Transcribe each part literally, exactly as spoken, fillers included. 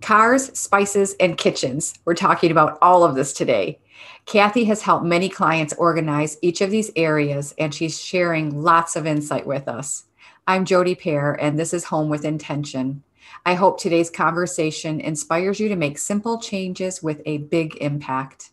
Cars, spices, and kitchens. We're talking about all of this today. Kathy has helped many clients organize each of these areas, and she's sharing lots of insight with us. I'm Jody Pear, and this is Home with Intention. I hope today's conversation inspires you to make simple changes with a big impact.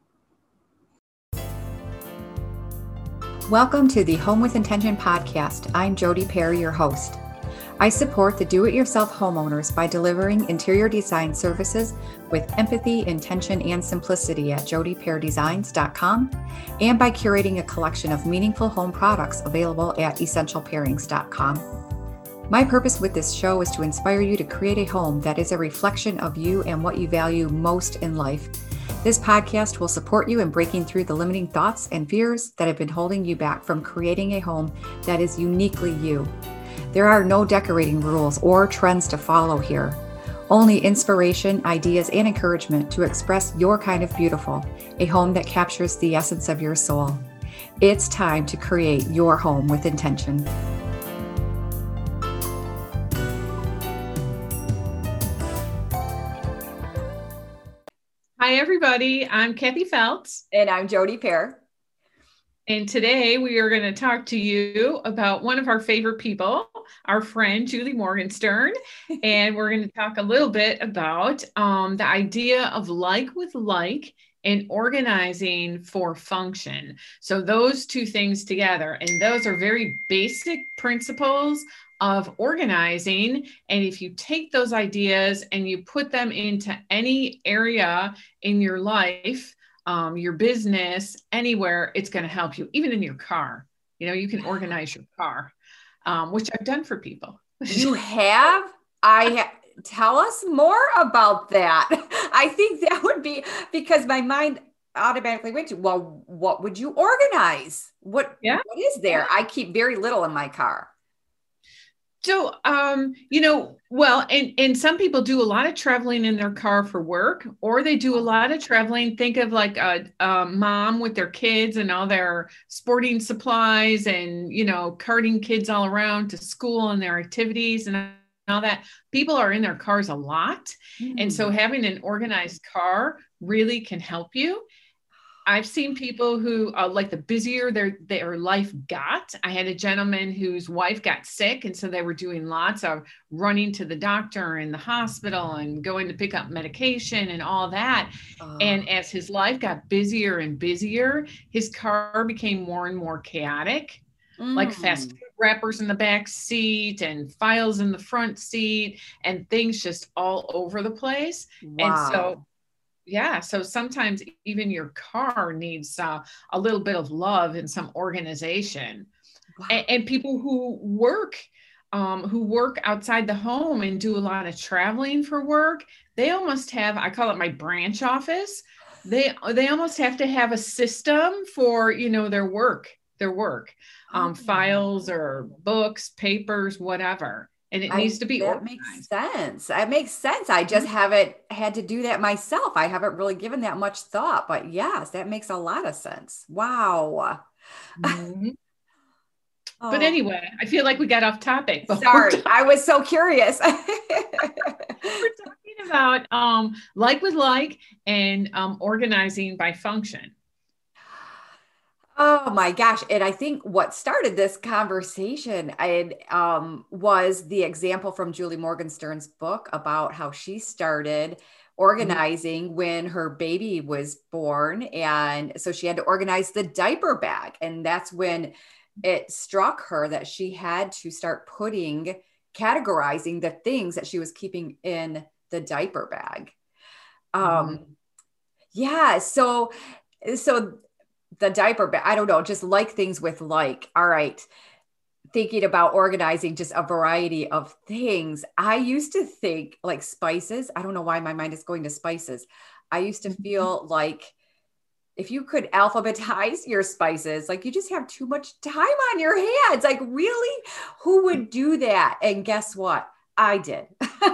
Welcome to the Home with Intention podcast. I'm Jody Pear, your host. I support the do-it-yourself homeowners by delivering interior design services with empathy, intention, and simplicity at jody pear designs dot com and by curating a collection of meaningful home products available at essential pairings dot com. My purpose with this show is to inspire you to create a home that is a reflection of you and what you value most in life. This podcast will support you in breaking through the limiting thoughts and fears that have been holding you back from creating a home that is uniquely you. There are no decorating rules or trends to follow here. Only inspiration, ideas, and encouragement to express your kind of beautiful, a home that captures the essence of your soul. It's time to create your home with intention. Hi, everybody. I'm Kathy Feltz. And I'm Jody Pear. And today we are going to talk to you about one of our favorite people, our friend, Julie Morgenstern. And we're going to talk a little bit about um, the idea of like with like and organizing for function. So those two things together, and those are very basic principles of organizing. And if you take those ideas and you put them into any area in your life, Um, your business, anywhere, it's going to help you, even in your car. You know, you can organize your car, um, which I've done for people. You have? I ha- tell us more about that. I think that would be because my mind automatically went to, well, what would you organize? What, yeah. what is there? I keep very little in my car. So, um, you know, well, and, and some people do a lot of traveling in their car for work, or they do a lot of traveling. Think of like a, a mom with their kids and all their sporting supplies and, you know, carting kids all around to school and their activities and all that. People are in their cars a lot. Mm. And so having an organized car really can help you. I've seen people who uh, like the busier their, their life got. I had a gentleman whose wife got sick. And so they were doing lots of running to the doctor and the hospital and going to pick up medication and all that. Oh. And as his life got busier and busier, his car became more and more chaotic, mm. like fast food wrappers in the back seat and files in the front seat and things just all over the place. Wow. And so Yeah. So sometimes even your car needs uh, a little bit of love and some organization. Wow. And, and people who work, um, who work outside the home and do a lot of traveling for work, they almost have, I call it my branch office. They, they almost have to have a system for, you know, their work, their work, um, oh. files or books, papers, whatever. And it needs I, to be that organized. makes sense. That makes sense. I just mm-hmm. haven't had to do that myself. I haven't really given that much thought, but yes, that makes a lot of sense. Wow. Mm-hmm. oh. But anyway, I feel like we got off topic. Sorry, I was so curious. We're talking about um, like with like and um, organizing by function. Oh my gosh. And I think what started this conversation I, um, was the example from Julie Morgenstern's book about how she started organizing mm-hmm. when her baby was born. And so she had to organize the diaper bag. And that's when it struck her that she had to start putting, categorizing the things that she was keeping in the diaper bag. Um, mm-hmm. Yeah. So, so the diaper bag, I don't know, just like things with like, all right, thinking about organizing just a variety of things. I used to think like spices. I don't know why my mind is going to spices. I used to feel like if you could alphabetize your spices, like you just have too much time on your hands. Like really, who would do that? And guess what? I did.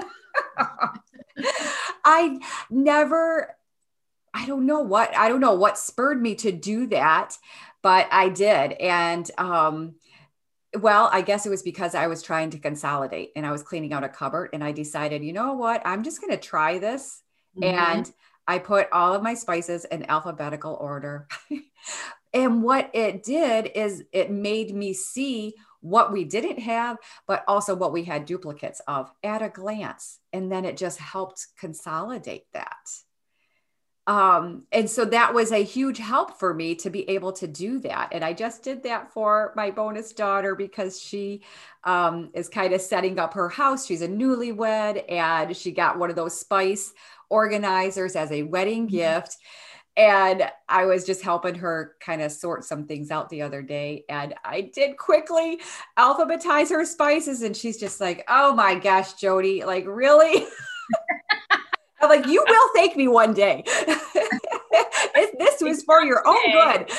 I never I don't know what, I don't know what spurred me to do that, but I did. And, um, Well, I guess it was because I was trying to consolidate and I was cleaning out a cupboard and I decided, you know what, I'm just going to try this. Mm-hmm. And I put all of my spices in alphabetical order. And what it did is it made me see what we didn't have, but also what we had duplicates of at a glance. And then it just helped consolidate that. Um, and so that was a huge help for me to be able to do that. And I just did that for my bonus daughter because she um, is kind of setting up her house. She's a newlywed and she got one of those spice organizers as a wedding gift. And I was just helping her kind of sort some things out the other day. And I did quickly alphabetize her spices. And she's just like, oh my gosh, Jody, like, really? I'm like, you will thank me one day. This was for your own good.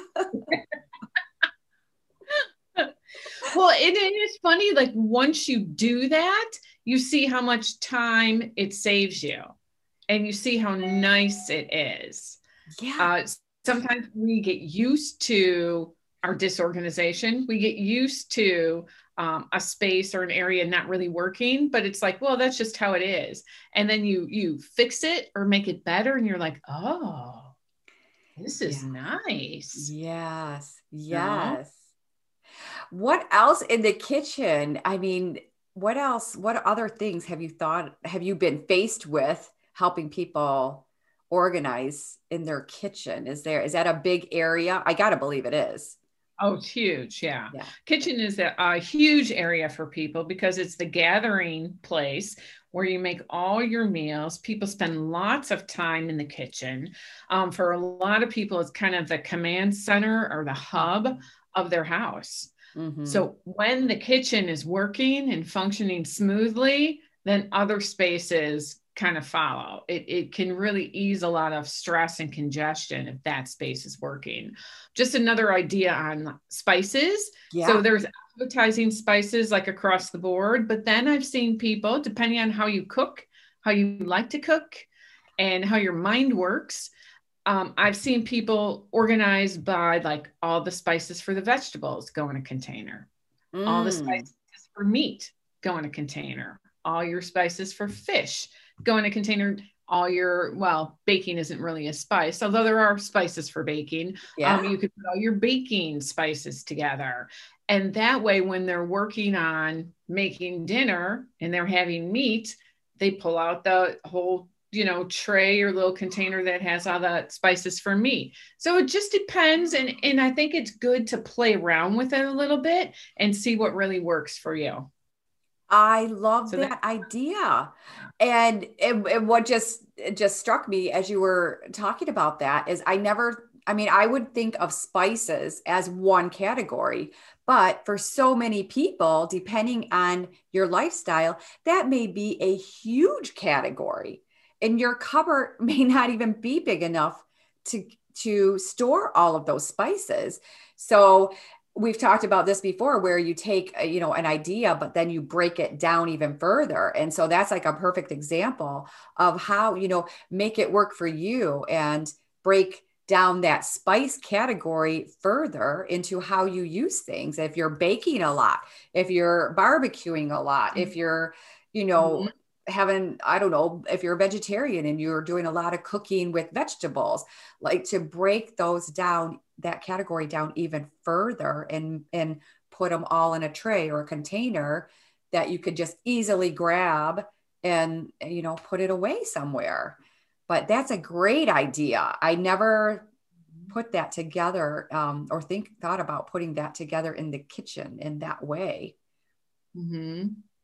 Well, it, it is funny. Like once you do that, you see how much time it saves you and you see how nice it is. Yeah. Uh, sometimes we get used to our disorganization. We get used to um, a space or an area not really working, but it's like, well, that's just how it is. And then you you fix it or make it better, and you're like, oh, this is yeah. nice. Yes. Yes. No? What else in the kitchen? I mean, what else? What other things have you thought? Have you been faced with helping people organize in their kitchen? Is there, is that a big area? I got to believe it is. Oh, it's huge. Yeah. Yeah. Kitchen is a, a huge area for people because it's the gathering place where you make all your meals. People spend lots of time in the kitchen. Um, for a lot of people, it's kind of the command center or the hub of their house. Mm-hmm. So when the kitchen is working and functioning smoothly, then other spaces kind of follow. It, it can really ease a lot of stress and congestion if that space is working. Just another idea on spices. Yeah. So there's advertising spices like across the board, but then I've seen people, depending on how you cook, how you like to cook, and how your mind works, Um, I've seen people organized by like all the spices for the vegetables go in a container, Mm. all the spices for meat go in a container, all your spices for fish go in a container, all your, well, baking isn't really a spice, although there are spices for baking. Yeah. Um, you could put all your baking spices together. And that way, when they're working on making dinner and they're having meat, they pull out the whole you know, tray or little container that has all the spices for meat. So it just depends. And, and I think it's good to play around with it a little bit and see what really works for you. I love So that, that idea. And, and, and what just, it just struck me as you were talking about that is I never, I mean, I would think of spices as one category, but for so many people, depending on your lifestyle, that may be a huge category. And your cupboard may not even be big enough to, to store all of those spices. So we've talked about this before where you take, you know, an idea, but then you break it down even further. And so that's like a perfect example of how, you know, make it work for you and break down that spice category further into how you use things. If you're baking a lot, if you're barbecuing a lot, if you're, you know, mm-hmm. having, I don't know, if you're a vegetarian and you're doing a lot of cooking with vegetables, like to break those down, that category down even further and, and put them all in a tray or a container that you could just easily grab and, you know, put it away somewhere. But that's a great idea. I never put that together um, or think thought about putting that together in the kitchen in that way. Mm-hmm.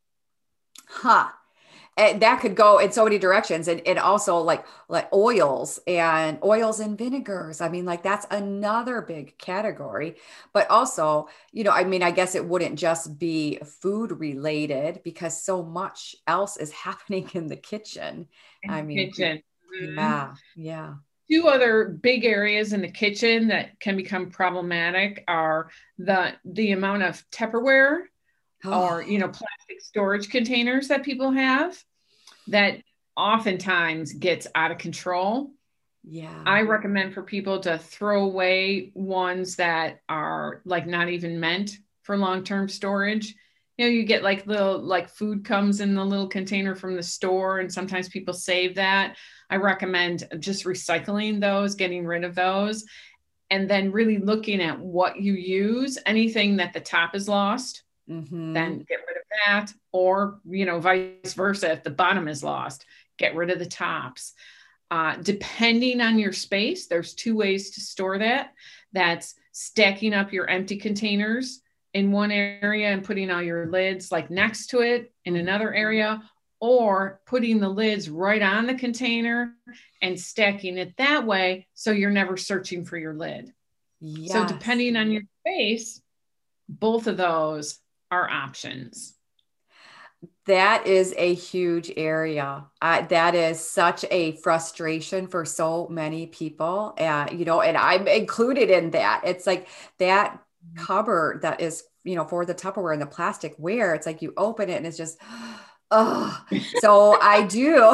Huh. And that could go in so many directions, and, and also like like oils and oils and vinegars. I mean, like that's another big category. But also, you know, I mean, I guess it wouldn't just be food related because so much else is happening in the kitchen. In I the mean, kitchen. Mm-hmm. yeah, yeah. Two other big areas in the kitchen that can become problematic are the the amount of Tupperware or, you know, plastic storage containers that people have that oftentimes gets out of control. Yeah. I recommend for people to throw away ones that are like not even meant for long-term storage. You know, you get like little, like food comes in the little container from the store, and sometimes people save that. I recommend just recycling those, getting rid of those, and then really looking at what you use. Anything that the top is lost, mm-hmm. then get rid of that. Or, you know, vice versa. If the bottom is lost, get rid of the tops. Uh, depending on your space, there's two ways to store that. That's stacking up your empty containers in one area and putting all your lids like next to it in another area, or putting the lids right on the container and stacking it that way, so you're never searching for your lid. Yes. So depending on your space, both of those are options. That is a huge area. Uh, that is such a frustration for so many people. Uh, you know, and I'm included in that. It's like that cupboard that is, you know, for the Tupperware and the plastic ware. It's like you open it and it's just, oh, so I do.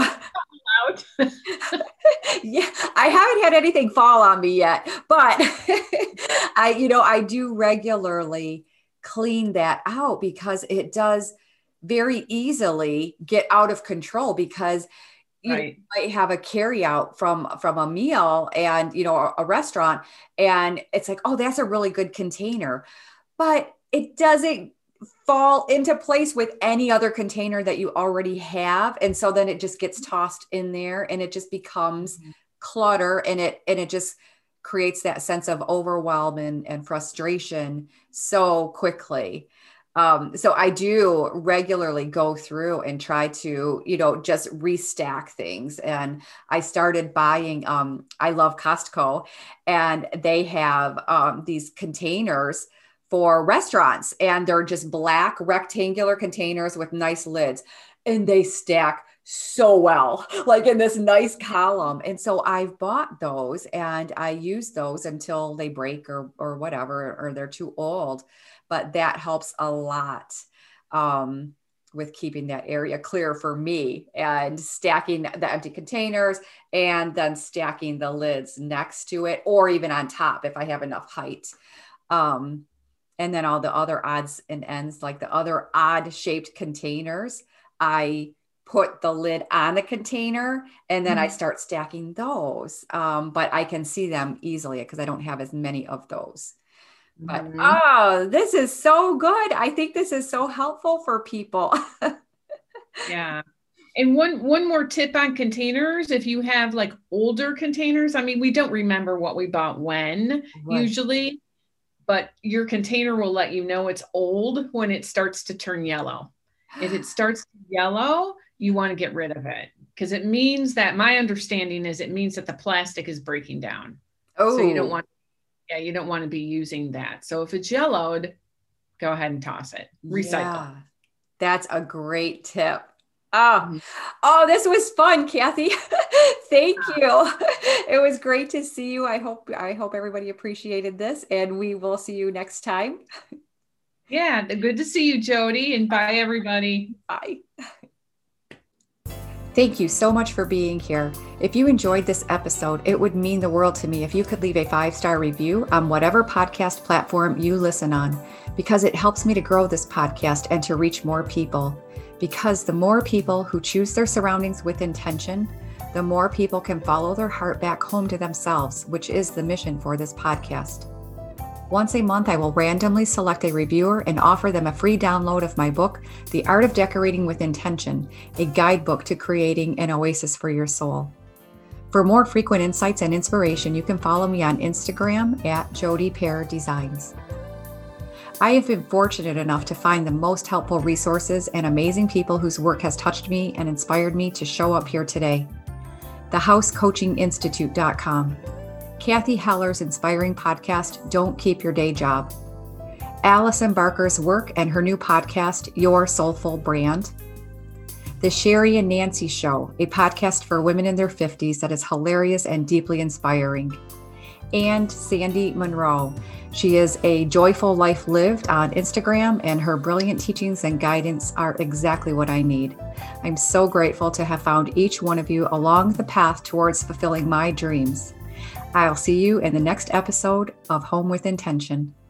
Yeah, I haven't had anything fall on me yet, but I, you know, I do regularly clean that out, because it does very easily get out of control, because you right. might have a carry out from, from a meal and, you know, a, a restaurant, and it's like, oh, that's a really good container, but it doesn't fall into place with any other container that you already have. And so then it just gets tossed in there, and it just becomes mm-hmm. clutter, and it, and it just creates that sense of overwhelm and, and frustration so quickly. Um, so I do regularly go through and try to, you know, just restack things. And I started buying, um, I love Costco, and they have, um, these containers for restaurants, and they're just black rectangular containers with nice lids, and they stack so well, like in this nice column. And so I've bought those, and I use those until they break or, or whatever, or they're too old. But that helps a lot um, with keeping that area clear for me, and stacking the empty containers, and then stacking the lids next to it, or even on top if I have enough height. Um, and then all the other odds and ends, like the other odd shaped containers, I put the lid on the container, and then mm-hmm. I start stacking those. Um, but I can see them easily because I don't have as many of those. But, mm-hmm. oh, this is so good. I think this is so helpful for people. Yeah. And one, one more tip on containers. If you have like older containers, I mean, we don't remember what we bought when right. usually, but your container will let you know it's old when it starts to turn yellow. If it starts to yellow, you want to get rid of it, because it means that, my understanding is it means that the plastic is breaking down. Oh, so you don't want Yeah, you don't want to be using that. So if it's yellowed, go ahead and toss it. Recycle. Yeah, that's a great tip. Oh, mm-hmm. oh, this was fun, Kathy. Thank you. It was great to see you. I hope I hope everybody appreciated this, and we will see you next time. Yeah, good to see you, Jody, and bye, everybody. Bye. Thank you so much for being here. If you enjoyed this episode, it would mean the world to me if you could leave a five-star review on whatever podcast platform you listen on, because it helps me to grow this podcast and to reach more people. Because the more people who choose their surroundings with intention, the more people can follow their heart back home to themselves, which is the mission for this podcast. Once a month, I will randomly select a reviewer and offer them a free download of my book, The Art of Decorating with Intention, a guidebook to creating an oasis for your soul. For more frequent insights and inspiration, you can follow me on Instagram at Jody Pear Designs. I have been fortunate enough to find the most helpful resources and amazing people whose work has touched me and inspired me to show up here today. the house coaching institute dot com. Kathy Heller's inspiring podcast, Don't Keep Your Day Job. Allison Barker's work and her new podcast, Your Soulful Brand. The Sherry and Nancy Show, a podcast for women in their fifties that is hilarious and deeply inspiring. And Sandy Monroe. She is a joyful life lived on Instagram, and her brilliant teachings and guidance are exactly what I need. I'm so grateful to have found each one of you along the path towards fulfilling my dreams. I'll see you in the next episode of Home with Intention.